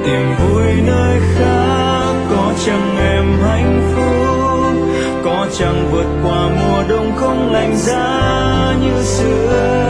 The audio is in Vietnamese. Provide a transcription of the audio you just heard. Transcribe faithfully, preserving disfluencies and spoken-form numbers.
tìm vui nơi khác. Có chăng em hạnh phúc, có chăng vượt qua mùa đông không lạnh giá như xưa.